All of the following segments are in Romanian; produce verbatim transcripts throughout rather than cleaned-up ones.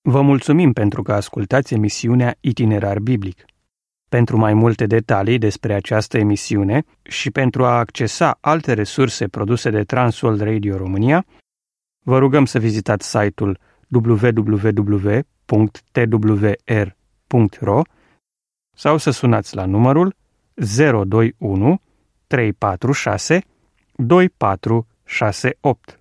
Vă mulțumim pentru că ascultați emisiunea Itinerar Biblic. Pentru mai multe detalii despre această emisiune și pentru a accesa alte resurse produse de Transworld Radio România, vă rugăm să vizitați site-ul w w w punct t w r punct r o sau să sunați la numărul zero doi unu trei patru șase doi patru șase opt.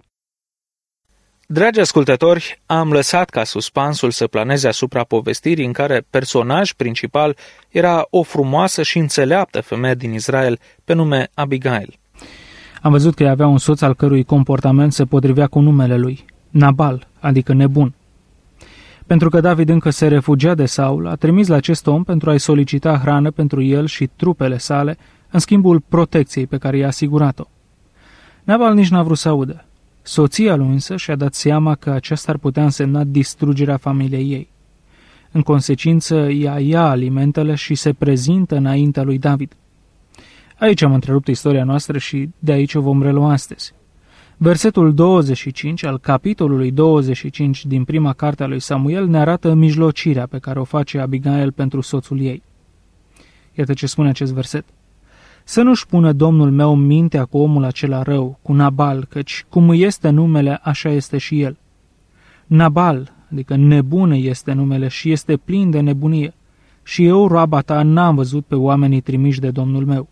Dragi ascultători, am lăsat ca suspansul să planeze asupra povestirii în care personaj principal era o frumoasă și înțeleaptă femeie din Israel pe nume Abigail. Am văzut că ea avea un soț al cărui comportament se potrivea cu numele lui, Nabal, adică nebun. Pentru că David încă se refugia de Saul, a trimis la acest om pentru a-i solicita hrană pentru el și trupele sale, în schimbul protecției pe care i-a asigurat-o. Nabal nici n-a vrut să audă. Soția lui însă și-a dat seama că aceasta ar putea însemna distrugerea familiei ei. În consecință, ea ia alimentele și se prezintă înaintea lui David. Aici am întrerupt istoria noastră și de aici o vom relua astăzi. Versetul douăzeci și cinci al capitolului douăzeci și cinci din prima carte a lui Samuel ne arată mijlocirea pe care o face Abigail pentru soțul ei. Iată ce spune acest verset. Să nu-și pună Domnul meu mintea cu omul acela rău, cu Nabal, căci cum îi este numele, așa este și el. Nabal, adică nebună este numele și este plin de nebunie, și eu, roaba ta, n-am văzut pe oamenii trimiși de Domnul meu.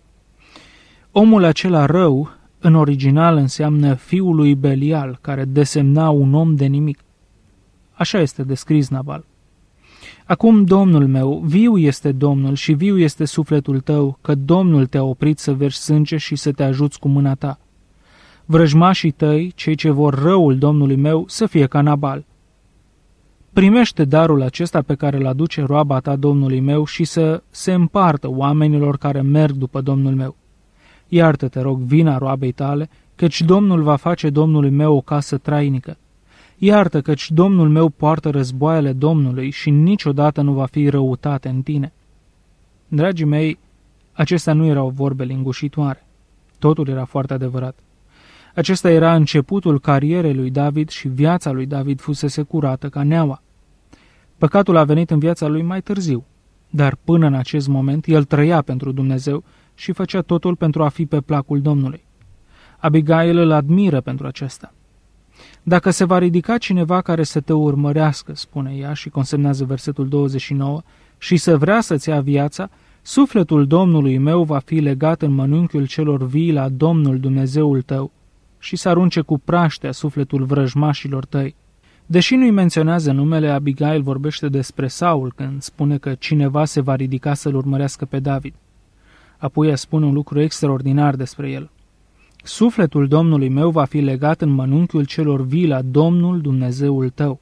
Omul acela rău, în original, înseamnă fiul lui Belial, care desemna un om de nimic. Așa este descris Nabal. Acum, Domnul meu, viu este Domnul și viu este sufletul tău, că Domnul te-a oprit să verși sânge și să te ajuți cu mâna ta. Vrăjmașii tăi, cei ce vor răul Domnului meu, să fie ca Nabal. Primește darul acesta pe care îl aduce roaba ta Domnului meu și să se împartă oamenilor care merg după Domnul meu. Iartă, te rog, vina roabei tale, căci Domnul va face Domnului meu o casă trainică. Iartă, căci Domnul meu poartă războaiele Domnului și niciodată nu va fi răutate în tine. Dragii mei, acestea nu erau vorbe lingușitoare. Totul era foarte adevărat. Acesta era începutul carierei lui David și viața lui David fusese curată ca neaua. Păcatul a venit în viața lui mai târziu, dar până în acest moment el trăia pentru Dumnezeu și făcea totul pentru a fi pe placul Domnului. Abigail îl admiră pentru acesta. Dacă se va ridica cineva care să te urmărească, spune ea și consemnează versetul douăzeci și nouă, și să vrea să-ți ia viața, sufletul Domnului meu va fi legat în mănunchiul celor vii la Domnul Dumnezeul tău și să arunce cu praștea sufletul vrăjmașilor tăi. Deși nu-i menționează numele, Abigail vorbește despre Saul când spune că cineva se va ridica să-l urmărească pe David. Apoi ea spune un lucru extraordinar despre el. Sufletul Domnului meu va fi legat în mănunchiul celor vii la Domnul Dumnezeul tău.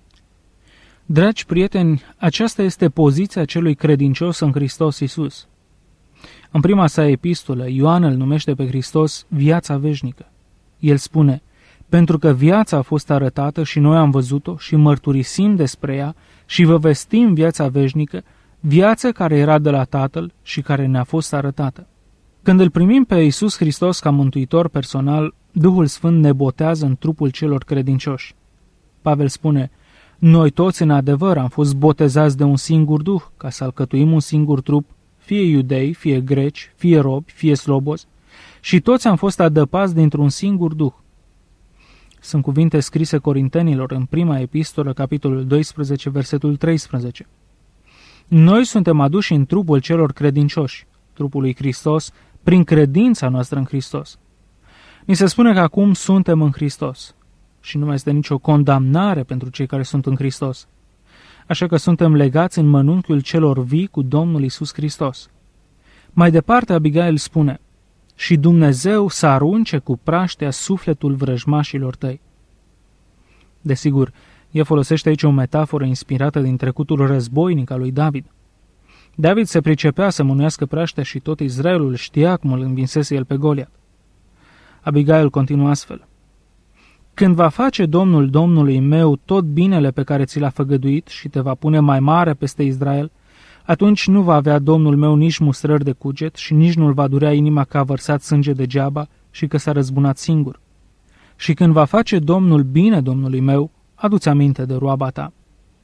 Dragi prieteni, aceasta este poziția celui credincios în Hristos Iisus. În prima sa epistolă, Ioan îl numește pe Hristos viața veșnică. El spune, pentru că viața a fost arătată și noi am văzut-o și mărturisim despre ea și vă vestim viața veșnică, viața care era de la Tatăl și care ne-a fost arătată. Când îl primim pe Iisus Hristos ca mântuitor personal, Duhul Sfânt ne botează în trupul celor credincioși. Pavel spune, noi toți în adevăr am fost botezați de un singur Duh, ca să alcătuim un singur trup, fie iudei, fie greci, fie robi, fie slobozi, și toți am fost adăpați dintr-un singur Duh. Sunt cuvinte scrise Corintenilor în prima epistolă, capitolul doisprezece, versetul treisprezece. Noi suntem aduși în trupul celor credincioși, trupul lui Hristos, prin credința noastră în Hristos. Ni se spune că acum suntem în Hristos și nu mai este nicio condamnare pentru cei care sunt în Hristos. Așa că suntem legați în mănunchiul celor vii cu Domnul Iisus Hristos. Mai departe, Abigail spune, și Dumnezeu să arunce cu praștea sufletul vrăjmașilor tăi. Desigur, ea folosește aici o metaforă inspirată din trecutul războinic al lui David. David se pricepea să mânuiască praștea și tot Israelul știa cum îl învinsese el pe Goliat. Abigail continuă astfel. Când va face Domnul Domnului meu tot binele pe care ți l-a făgăduit și te va pune mai mare peste Israel, atunci nu va avea Domnul meu nici mustrări de cuget și nici nu-l va durea inima că a vărsat sânge degeaba și că s-a răzbunat singur. Și când va face Domnul bine Domnului meu, adu-ți aminte de roaba ta.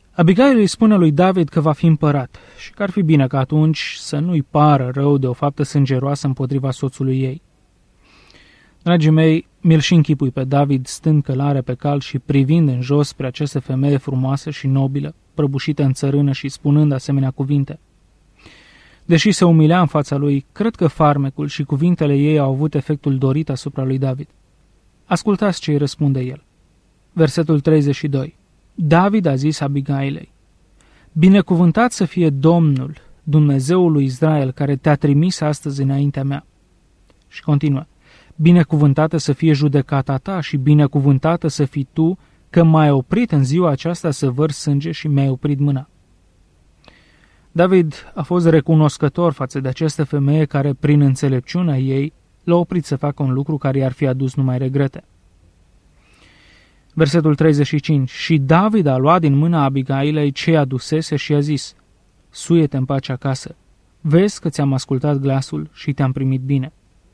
Abigail îi spune lui David că va fi împărat și că ar fi bine ca atunci să nu-i pară rău de o faptă sângeroasă împotriva soțului ei. Dragii mei, mi-l și închipui pe David stând călare pe cal și privind în jos spre această femeie frumoasă și nobilă, prăbușită în țărână și spunând asemenea cuvinte. Deși se umilea în fața lui, cred că farmecul și cuvintele ei au avut efectul dorit asupra lui David. Ascultați ce îi răspunde el. Versetul treizeci și doi. David a zis Abigailei: Binecuvântat să fie Domnul, Dumnezeul lui Israel, care te-a trimis astăzi înaintea mea. Și continuă: Binecuvântată să fie judecata ta și binecuvântată să fii tu, că m-ai oprit în ziua aceasta să vărs sânge și mi-ai oprit mâna. David a fost recunoscător față de această femeie care, prin înțelepciunea ei, l-a oprit să facă un lucru care i-ar fi adus numai regrete. Versetul treizeci și cinci. Și David a luat din mâna Abigailei ce adusese și a zis: Suie-te în pace acasă, vezi că ți-am ascultat glasul și te-am primit bine.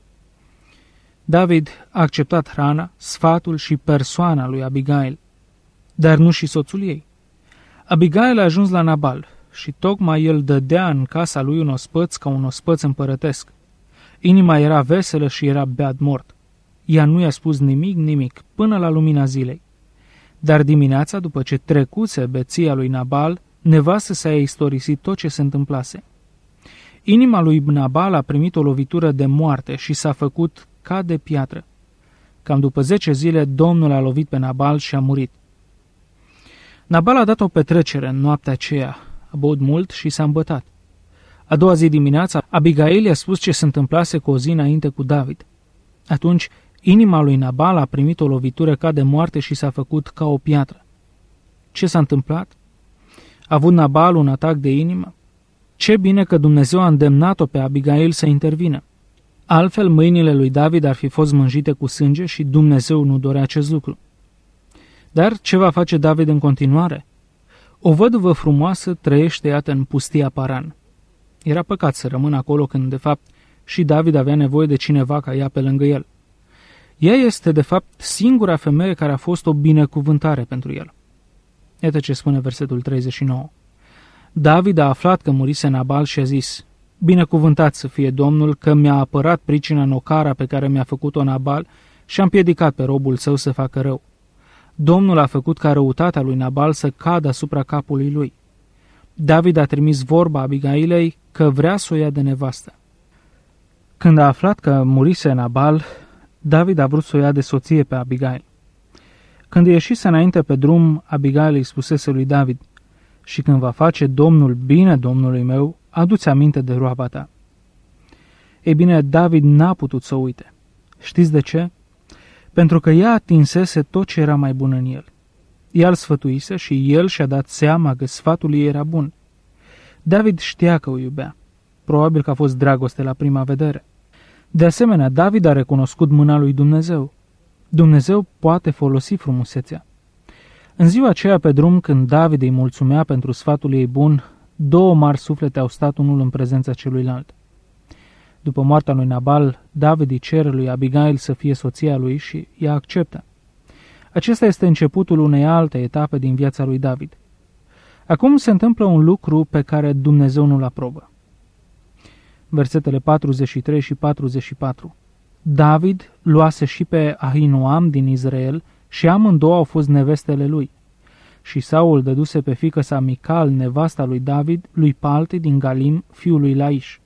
David a acceptat hrana, sfatul și persoana lui Abigail, dar nu și soțul ei. Abigail a ajuns la Nabal și tocmai el dădea în casa lui un ospăț ca un ospăț împărătesc. Inima era veselă și era beat mort. Ea nu i-a spus nimic, nimic, până la lumina zilei. Dar dimineața, după ce trecuse beția lui Nabal, nevastă sa i-a istorisit tot ce se întâmplase. Inima lui Nabal a primit o lovitură de moarte și s-a făcut ca de piatră. Cam după zece zile, Domnul a lovit pe Nabal și a murit. Nabal a dat o petrecere în noaptea aceea, a băut mult și s-a îmbătat. A doua zi dimineața, Abigail i-a spus ce se întâmplase cu o zi înainte cu David. Atunci, inima lui Nabal a primit o lovitură ca de moarte și s-a făcut ca o piatră. Ce s-a întâmplat? A avut Nabal un atac de inimă? Ce bine că Dumnezeu a îndemnat-o pe Abigail să intervină. Altfel, mâinile lui David ar fi fost mânjite cu sânge și Dumnezeu nu dorea acest lucru. Dar ce va face David în continuare? O văduvă frumoasă trăiește, iată, în pustia Paran. Era păcat să rămână acolo când, de fapt, și David avea nevoie de cineva ca ea pe lângă el. Ea este, de fapt, singura femeie care a fost o binecuvântare pentru el. Iată ce spune versetul treizeci și nouă. David a aflat că murise Nabal și a zis: Binecuvântat să fie Domnul că mi-a apărat pricina în ocara pe care mi-a făcut-o Nabal și a împiedicat pe robul său să facă rău. Domnul a făcut ca răutatea lui Nabal să cadă asupra capului lui. David a trimis vorba Abigailei că vrea să o ia de nevastă. Când a aflat că murise Nabal, David a vrut să o ia de soție pe Abigail. Când ieșise înainte pe drum, Abigail îi spusese lui David: Și când va face Domnul bine Domnului meu, adu-ți aminte de roaba ta. Ei bine, David n-a putut să o uite. Știți de ce? Pentru că ea atinsese tot ce era mai bun în el. Ea îl sfătuise și el și-a dat seama că sfatul ei era bun. David știa că o iubea. Probabil că a fost dragoste la prima vedere. De asemenea, David a recunoscut mâna lui Dumnezeu. Dumnezeu poate folosi frumusețea. În ziua aceea pe drum, când David îi mulțumea pentru sfatul ei bun, două mari suflete au stat unul în prezența celuilalt. După moartea lui Nabal, David îi cere lui Abigail să fie soția lui și ea acceptă. Acesta este începutul unei alte etape din viața lui David. Acum se întâmplă un lucru pe care Dumnezeu nu-l aprobă. Versetele patruzeci și trei și patruzeci și patru. David luase și pe Ahinoam din Israel și amândouă au fost nevestele lui. Și Saul dăduse pe fiică sa Mical, nevasta lui David, lui Palti din Galim, fiul lui Laiș.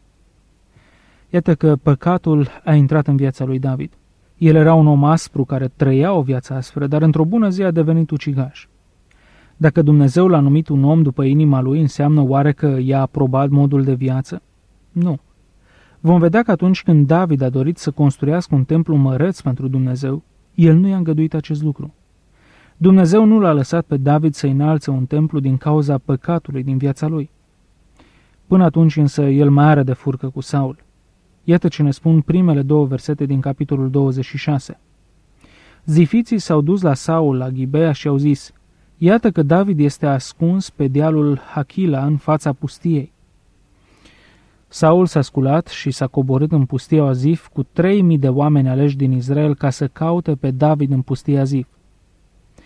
Iată că păcatul a intrat în viața lui David. El era un om aspru care trăia o viață aspră, dar într-o bună zi a devenit ucigaș. Dacă Dumnezeu l-a numit un om după inima lui, înseamnă oare că i-a aprobat modul de viață? Nu. Vom vedea că atunci când David a dorit să construiască un templu măreț pentru Dumnezeu, el nu i-a îngăduit acest lucru. Dumnezeu nu l-a lăsat pe David să înalțe un templu din cauza păcatului din viața lui. Până atunci însă el mai are de furcă cu Saul. Iată ce ne spun primele două versete din capitolul douăzeci și șase. Zifiții s-au dus la Saul la Ghibea și au zis: Iată că David este ascuns pe dealul Hachila în fața pustiei. Saul s-a sculat și s-a coborât în pustia Zif cu trei mii de oameni aleși din Israel ca să caute pe David în pustia Zif.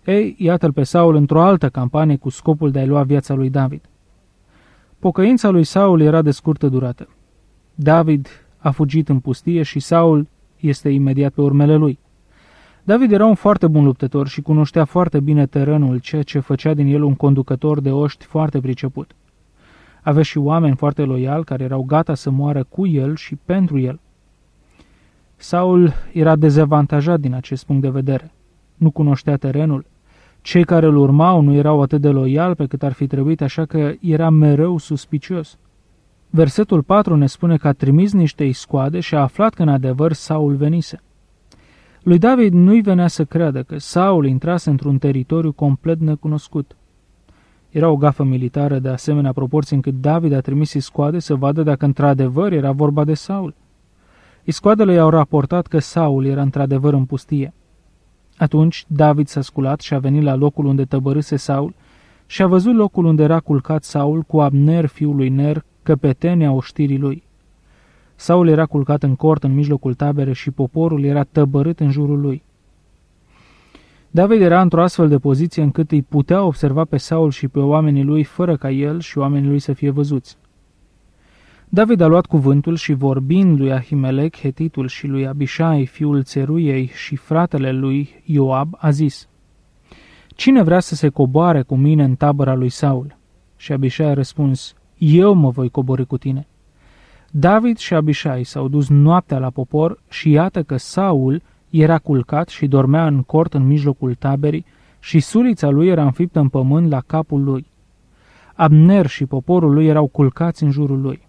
Ei, iată-l pe Saul într-o altă campanie cu scopul de a-i lua viața lui David. Pocăința lui Saul era de scurtă durată. David a fugit în pustie și Saul este imediat pe urmele lui. David era un foarte bun luptător și cunoștea foarte bine terenul, ceea ce făcea din el un conducător de oști foarte priceput. Avea și oameni foarte loiali care erau gata să moară cu el și pentru el. Saul era dezavantajat din acest punct de vedere. Nu cunoștea terenul. Cei care îl urmau nu erau atât de loiali pe cât ar fi trebuit, așa că era mereu suspicios. Versetul patru ne spune că a trimis niște iscoade și a aflat că în adevăr Saul venise. Lui David nu-i venea să creadă că Saul intrase într-un teritoriu complet necunoscut. Era o gafă militară de asemenea proporții încât David a trimis iscoade să vadă dacă într-adevăr era vorba de Saul. Iscoadele i-au raportat că Saul era într-adevăr în pustie. Atunci David s-a sculat și a venit la locul unde tăbărâse Saul și a văzut locul unde era culcat Saul cu Abner, fiul lui Ner, căpetenia oștirii lui. Saul era culcat în cort în mijlocul taberei și poporul era tăbărât în jurul lui. David era într-o astfel de poziție încât îi putea observa pe Saul și pe oamenii lui fără ca el și oamenii lui să fie văzuți. David a luat cuvântul și vorbind lui Ahimelec, hetitul, și lui Abishai, fiul Țeruiei, și fratele lui Ioab, a zis: Cine vrea să se coboare cu mine în tabăra lui Saul? Și Abishai a răspuns: Eu mă voi coborî cu tine. David și Abishai s-au dus noaptea la popor și iată că Saul era culcat și dormea în cort în mijlocul taberii și sulița lui era înfiptă în pământ la capul lui. Abner și poporul lui erau culcați în jurul lui.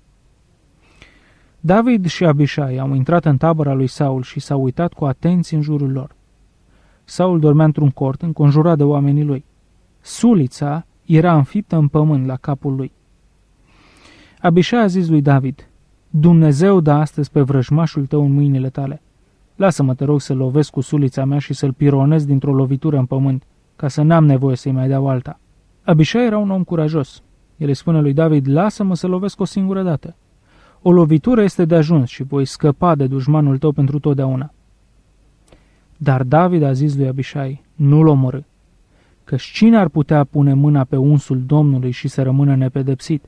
David și Abishai au intrat în tabăra lui Saul și s-au uitat cu atenție în jurul lor. Saul dormea într-un cort înconjurat de oamenii lui. Sulița era înfiptă în pământ la capul lui. Abishai a zis lui David: Dumnezeu dă astăzi pe vrăjmașul tău în mâinile tale. Lasă-mă, te rog, să lovesc cu sulița mea și să-l pironez dintr-o lovitură în pământ, ca să n-am nevoie să-i mai dau alta. Abishai era un om curajos. El îi spune lui David: Lasă-mă să lovesc o singură dată. O lovitură este de ajuns și voi scăpa de dușmanul tău pentru totdeauna. Dar David a zis lui Abishai: Nu-l omorî, căci cine ar putea pune mâna pe unsul Domnului și să rămână nepedepsit?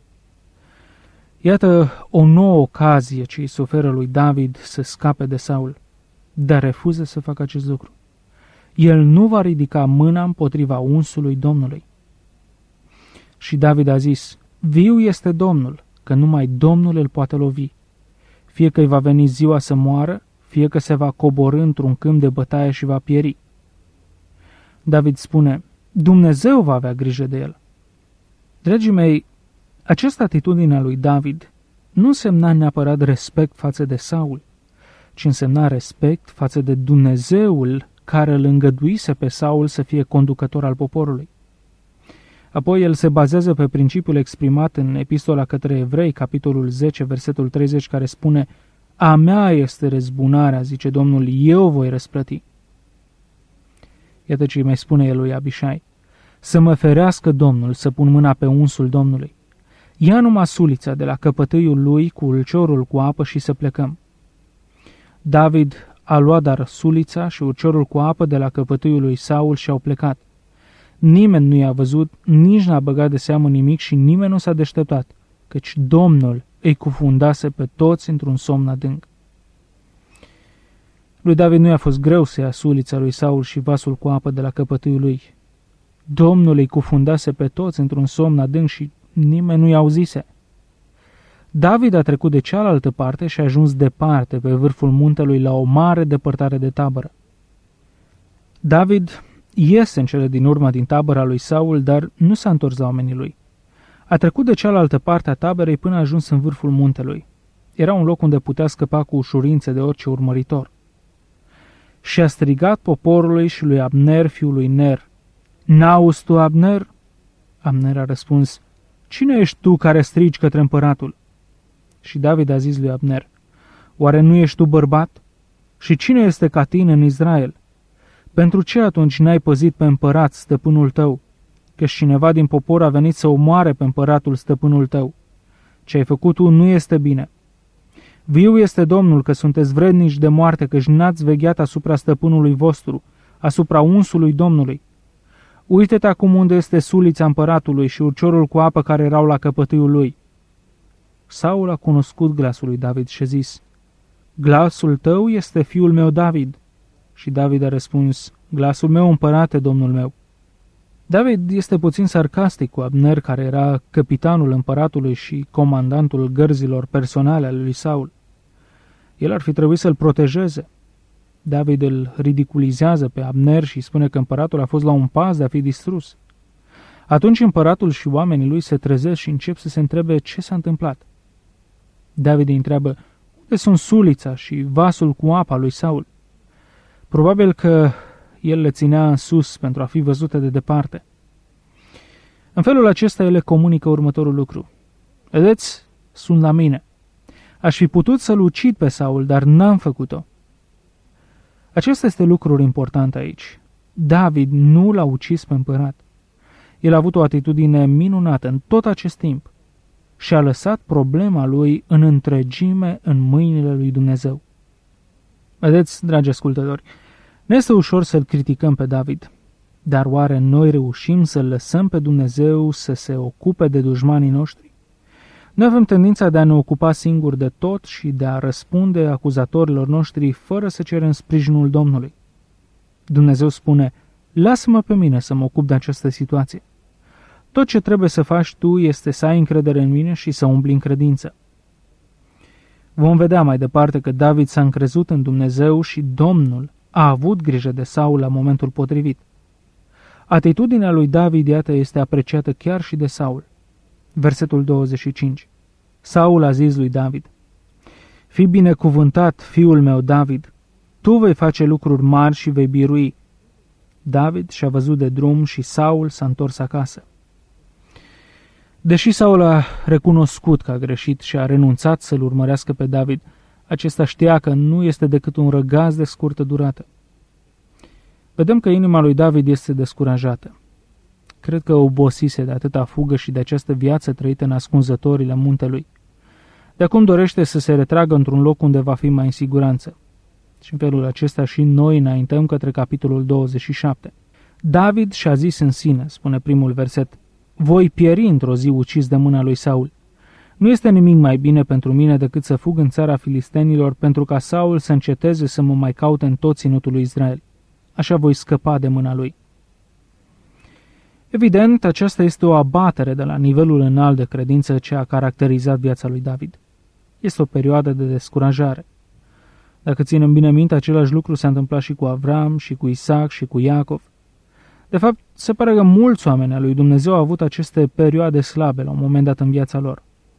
Iată o nouă ocazie ce îi se oferă lui David să scape de Saul, dar refuză să facă acest lucru. El nu va ridica mâna împotriva unsului Domnului. Și David a zis: Viu este Domnul, că numai Domnul îl poate lovi. Fie că îi va veni ziua să moară, fie că se va coborî într-un câmp de bătaie și va pieri. David spune: Dumnezeu va avea grijă de el. Dragii mei, această atitudine a lui David nu însemna neapărat respect față de Saul, ci însemna respect față de Dumnezeul care îl îngăduise pe Saul să fie conducător al poporului. Apoi el se bazează pe principiul exprimat în Epistola către Evrei, capitolul zece, versetul treizeci, care spune: A mea este răzbunarea, zice Domnul, eu voi răsplăti. Iată ce îi mai spune el lui Abishai: Să mă ferească Domnul să pun mâna pe unsul Domnului. Ia numai sulița de la căpătâiul lui cu ulciorul cu apă și să plecăm. David a luat dar sulița și ulciorul cu apă de la căpătâiul lui Saul și au plecat. Nimeni nu i-a văzut, nici n-a băgat de seamă nimic și nimeni nu s-a deșteptat, căci Domnul îi cufundase pe toți într-un somn adânc. Lui David nu i-a fost greu să ia sulița lui Saul și vasul cu apă de la căpătâiul lui. Domnul îi cufundase pe toți într-un somn adânc și nimeni nu i-a auzise. David a trecut de cealaltă parte și a ajuns departe, pe vârful muntelui, la o mare depărtare de tabără. David iese în cele din urmă din tabăra lui Saul, dar nu s-a întors la oamenii lui. A trecut de cealaltă parte a taberei până a ajuns în vârful muntelui. Era un loc unde putea scăpa cu ușurință de orice urmăritor. Și a strigat poporului și lui Abner, fiul lui Ner: N-auzi tu, Abner? Abner a răspuns: Cine ești tu care strigi către împăratul? Și David a zis lui Abner: Oare nu ești tu bărbat? Și cine este ca tine în Israel? Pentru ce atunci n-ai păzit pe împărat, stăpânul tău? Că cineva din popor a venit să omoare pe împăratul, stăpânul tău. Ce ai făcut tu nu este bine. Viu este Domnul că sunteți vrednici de moarte, căci n-ați vegheat asupra stăpânului vostru, asupra unsului Domnului. Uită-te acum unde este sulița împăratului și urciorul cu apă care erau la căpătâiul lui. Saul a cunoscut glasul lui David și a zis: glasul tău este fiul meu David. Și David a răspuns: glasul meu, împărate, domnul meu. David este puțin sarcastic cu Abner, care era capitanul împăratului și comandantul gărzilor personale ale lui Saul. El ar fi trebuit să-l protejeze. David îl ridiculizează pe Abner și spune că împăratul a fost la un pas de a fi distrus. Atunci împăratul și oamenii lui se trezesc și încep să se întrebe ce s-a întâmplat. David îi întreabă: unde sunt sulița și vasul cu apa lui Saul? Probabil că el le ținea în sus pentru a fi văzute de departe. În felul acesta el le comunică următorul lucru: vedeți, sunt la mine. Aș fi putut să-l ucid pe Saul, dar n-am făcut-o. Acesta este lucrul important aici. David nu l-a ucis pe împărat. El a avut o atitudine minunată în tot acest timp și a lăsat problema lui în întregime în mâinile lui Dumnezeu. Vedeți, dragi ascultători, ne este ușor să-l criticăm pe David, dar oare noi reușim să-l lăsăm pe Dumnezeu să se ocupe de dușmanii noștri? Noi avem tendința de a ne ocupa singuri de tot și de a răspunde acuzatorilor noștri fără să cerem sprijinul Domnului. Dumnezeu spune: lasă-mă pe mine să mă ocup de această situație. Tot ce trebuie să faci tu este să ai încredere în mine și să umbli în credință. Vom vedea mai departe că David s-a încrezut în Dumnezeu și Domnul a avut grijă de Saul la momentul potrivit. Atitudinea lui David, iată, este apreciată chiar și de Saul. Versetul douăzeci și cinci. Saul a zis lui David: fii binecuvântat, fiul meu David, tu vei face lucruri mari și vei birui. David și-a văzut de drum și Saul s-a întors acasă. Deși Saul a recunoscut că a greșit și a renunțat să-l urmărească pe David, acesta știa că nu este decât un răgaz de scurtă durată. Vedem că inima lui David este descurajată. Cred că obosise de atâta fugă și de această viață trăită în ascunzătorile muntelui. De acum dorește să se retragă într-un loc unde va fi mai în siguranță. Și în felul acesta și noi înaintăm către capitolul douăzeci și șapte. David și-a zis în sine, spune primul verset: voi pieri într-o zi ucis de mâna lui Saul. Nu este nimic mai bine pentru mine decât să fug în țara filistenilor pentru ca Saul să înceteze să mă mai caute în tot ținutul lui Israel. Așa voi scăpa de mâna lui. Evident, aceasta este o abatere de la nivelul înalt de credință ce a caracterizat viața lui David. Este o perioadă de descurajare. Dacă ținem bine minte, același lucru s-a întâmplat și cu Avram, și cu Isaac, și cu Iacov. De fapt, se pare că mulți oameni al lui Dumnezeu au avut aceste perioade slabe la un moment dat în viața lor.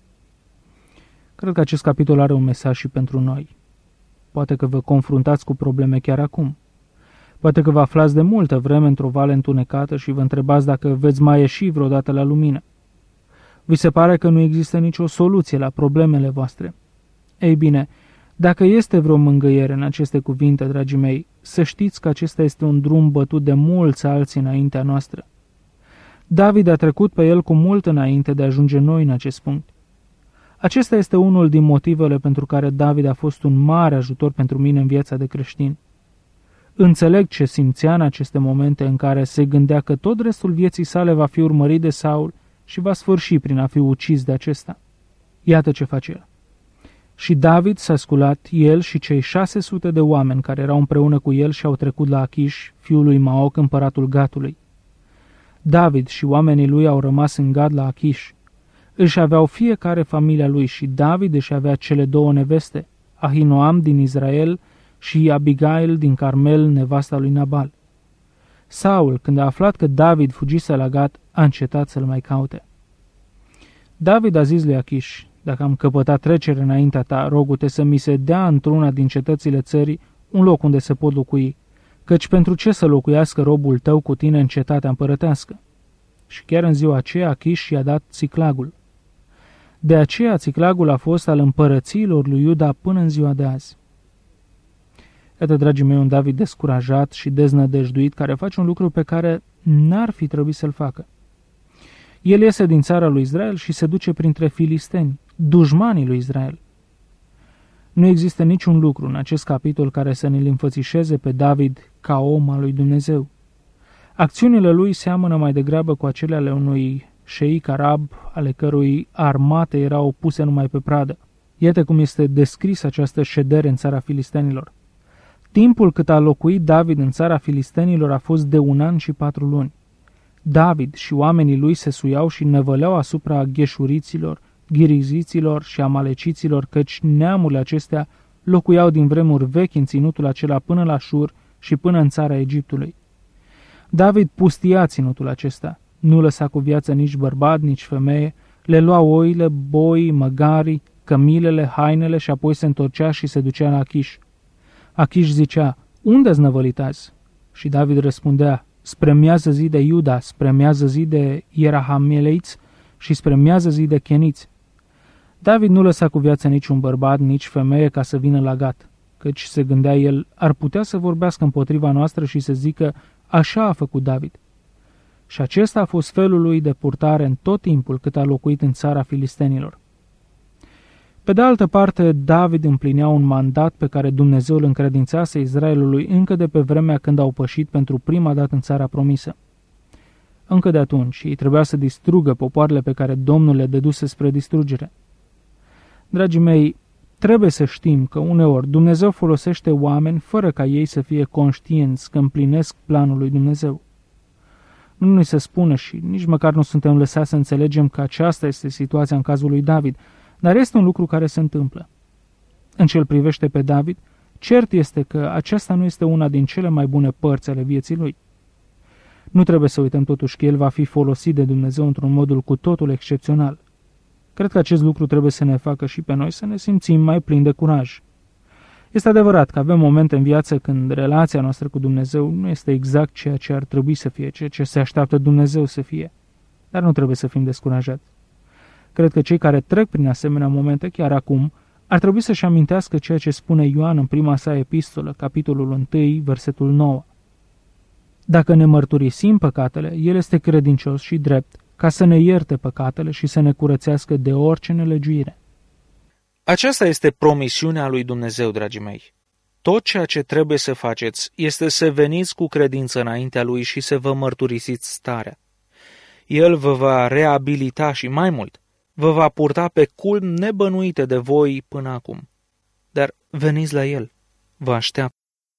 Cred că acest capitol are un mesaj și pentru noi. Poate că vă confruntați cu probleme chiar acum. Poate că vă aflați de multă vreme într-o vale întunecată și vă întrebați dacă veți mai ieși vreodată la lumină. Vi se pare că nu există nicio soluție la problemele voastre. Ei bine, dacă este vreo mângâiere în aceste cuvinte, dragii mei, să știți că acesta este un drum bătut de mulți alții înaintea noastră. David a trecut pe el cu mult înainte de a ajunge noi în acest punct. Acesta este unul din motivele pentru care David a fost un mare ajutor pentru mine în viața de creștin. Înțeleg ce simțea în aceste momente în care se gândea că tot restul vieții sale va fi urmărit de Saul și va sfârși prin a fi ucis de acesta. Iată ce face el. Și David s-a sculat, el și cei șase sute de oameni care erau împreună cu el și au trecut la Achish, fiul lui Maoc, împăratul Gatului. David și oamenii lui au rămas în Gad la Achish. Își aveau fiecare familia lui și David își avea cele două neveste, Ahinoam din Israel și Abigail din Carmel, nevasta lui Nabal. Saul, când a aflat că David fugise la Gad, a încetat să-l mai caute. David a zis lui Achish: dacă am căpătat trecere înaintea ta, rogu-te să mi se dea într-una din cetățile țării un loc unde se pot locui, căci pentru ce să locuiască robul tău cu tine în cetatea împărătească? Și chiar în ziua aceea Achish i-a dat Țiclagul. De aceea Țiclagul a fost al împărățiilor lui Iuda până în ziua de azi. Iată, dragii mei, un David descurajat și deznădăjduit care face un lucru pe care n-ar fi trebuit să-l facă. El iese din țara lui Israel și se duce printre filisteni, dușmanii lui Israel. Nu există niciun lucru în acest capitol care să ne-l înfățișeze pe David ca om al lui Dumnezeu. Acțiunile lui seamănă mai degrabă cu acele ale unui șeic arab, ale cărui armate erau puse numai pe pradă. Iată cum este descris această ședere în țara filistenilor. Timpul cât a locuit David în țara filistenilor a fost de un an și patru luni. David și oamenii lui se suiau și năvăleau asupra gheșuriților, ghiriziților și amaleciților, căci neamurile acestea locuiau din vremuri vechi în ținutul acela până la Șur și până în țara Egiptului. David pustia ținutul acesta, nu lăsa cu viață nici bărbat, nici femeie, le lua oile, boii, măgarii, cămilele, hainele și apoi se întorcea și se ducea la Achiș. Achiș zicea, unde-s năvălit azi? Și David răspundea, spre miază zi de Iuda, spre miază zi de Ierahmeleiți și spre miază zi de Cheniți. David nu lăsa cu viață niciun bărbat, nici femeie ca să vină la Gat, căci se gândea el, ar putea să vorbească împotriva noastră și să zică, așa a făcut David. Și acesta a fost felul lui de purtare în tot timpul cât a locuit în țara filistenilor. Pe de altă parte, David împlinea un mandat pe care Dumnezeu îl încredințase Israelului încă de pe vremea când au pășit pentru prima dată în țara promisă. Încă de atunci, ei trebuia să distrugă popoarele pe care Domnul le dăduse spre distrugere. Dragii mei, trebuie să știm că uneori Dumnezeu folosește oameni fără ca ei să fie conștienți că împlinesc planul lui Dumnezeu. Nu ni se spune și nici măcar nu suntem lăsați să înțelegem că aceasta este situația în cazul lui David, dar este un lucru care se întâmplă. În ce îl privește pe David, cert este că aceasta nu este una din cele mai bune părți ale vieții lui. Nu trebuie să uităm totuși că el va fi folosit de Dumnezeu într-un modul cu totul excepțional. Cred că acest lucru trebuie să ne facă și pe noi să ne simțim mai plini de curaj. Este adevărat că avem momente în viață când relația noastră cu Dumnezeu nu este exact ceea ce ar trebui să fie, ceea ce se așteaptă Dumnezeu să fie, dar nu trebuie să fim descurajați. Cred că cei care trec prin asemenea momente chiar acum ar trebui să-și amintească ceea ce spune Ioan în prima sa epistolă, capitolul unu, versetul nouă. Dacă ne mărturisim păcatele, El este credincios și drept, ca să ne ierte păcatele și să ne curățească de orice nelegiuire. Aceasta este promisiunea lui Dumnezeu, dragii mei. Tot ceea ce trebuie să faceți este să veniți cu credință înaintea Lui și să vă mărturisiți starea. El vă va reabilita și mai mult, vă va purta pe culmi nebănuite de voi până acum. Dar veniți la El, vă așteaptă.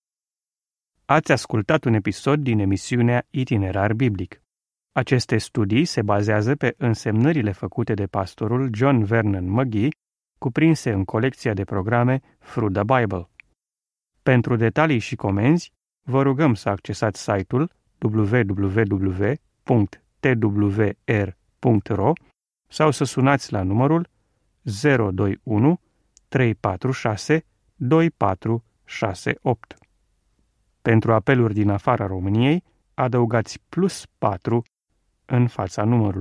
Ați ascultat un episod din emisiunea Itinerar Biblic. Aceste studii se bazează pe însemnările făcute de pastorul John Vernon McGee, cuprinse în colecția de programe Through the Bible. Pentru detalii și comenzi, vă rugăm să accesați site-ul w w w punct t w r punct r o sau să sunați la numărul zero doi unu trei patru șase doi patru șase opt. Pentru apeluri din afara României, adăugați plus patru în fața numărului.